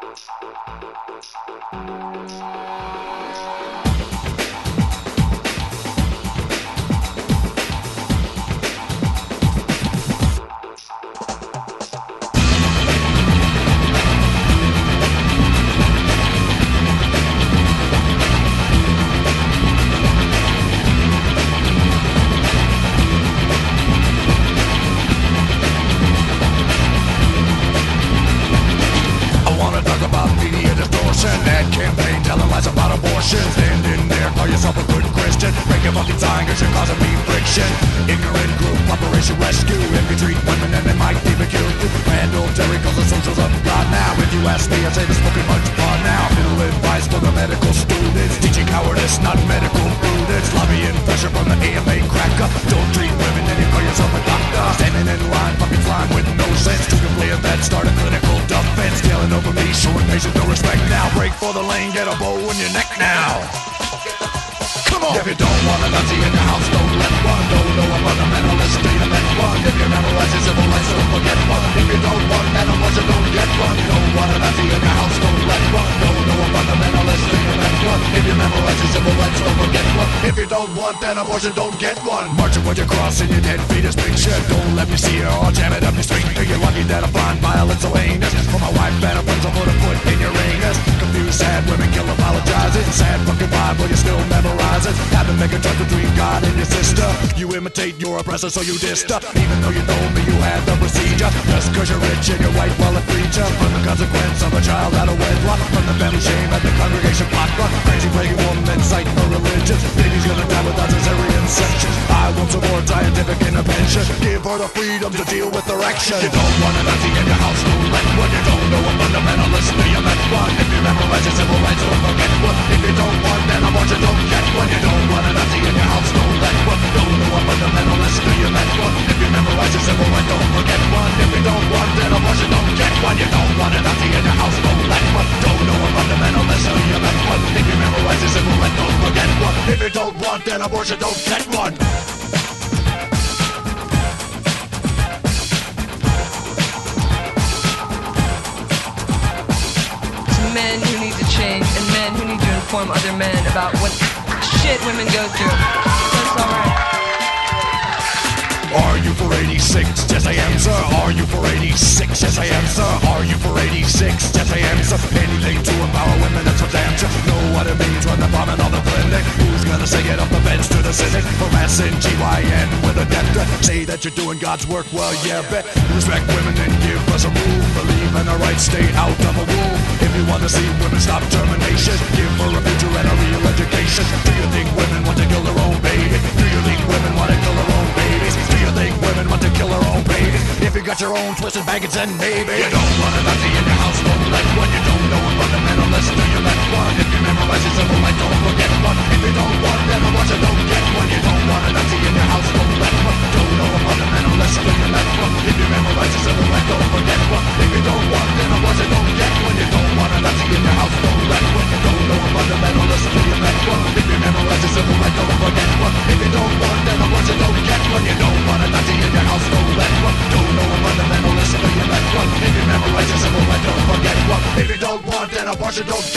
So you dissed up, even though you told me you had the procedure. Just cause you're rich and you're white, well a preacher. From the consequence of a child out of wedlock, from the family shame at the congregation potluck. Crazy praying woman, citing her religion. Baby's gonna die without cesarean section. I want some more scientific intervention. Give her the freedom to deal with erection. You don't want a Nazi in your house, don't let one. You don't know a fundamentalist, do you met one? If you memorize your civil rights, don't forget one. If you don't want an abortion, don't get one. You don't want a Nazi in your house, don't let one. Don't know a fundamentalist, do you met one? If you memorize your civil rights, don't forget one. If you don't want an abortion, don't get one. You don't want a Nazi in your house, don't let one. Don't know a fundamentalist, do you met one? If you memorize your civil rights, don't forget one. If you don't want an abortion, don't get one. Men who need to change and men who need to inform other men about what shit women go through. That's alright. Are you for 86? Yes I am, sir. Are you for 86? Yes I am, sir. Are you for 86? Yes I am, sir. Anything to empower women, that's for damn sure. Know what it means when they're bombing on the clinic. Who's gonna say get up the bench to the cynic? Harassing GYN with a death threat. Say that you're doing God's work, well yeah, bet. Respect women and give us a room. Believe in our rights, stay out of a womb. If you wanna see women stop termination, give her a future and a real education. Do you think women want to kill their own baby? Do you think women want to kill their own babies? Do you think women want to kill their own babies? If you got your own twisted baggage, then maybe you don't want a Nazi in your house, don't let one. You don't know a fundamentalist, do you let one? If you memorize your civil rights, don't forget one. If you don't want an abortion, don't get one. You don't want a Nazi in your house, don't let one. Don't know a fundamentalist, do you let one? If you memorize your civil rights, don't forget one. If you don't want an abortion, don't get one. You don't want a Nazi in your house, don't let one. You don't know a fundamentalist, do you let one? If you memorize your civil rights, don't forget one. If you don't want an abortion, don't get one. You don't want a Nazi in your house, don't let one. Don't know a fundamentalist, do you let one? If you memorize your civil rights, don't forget one. If you don't want an abortion, don't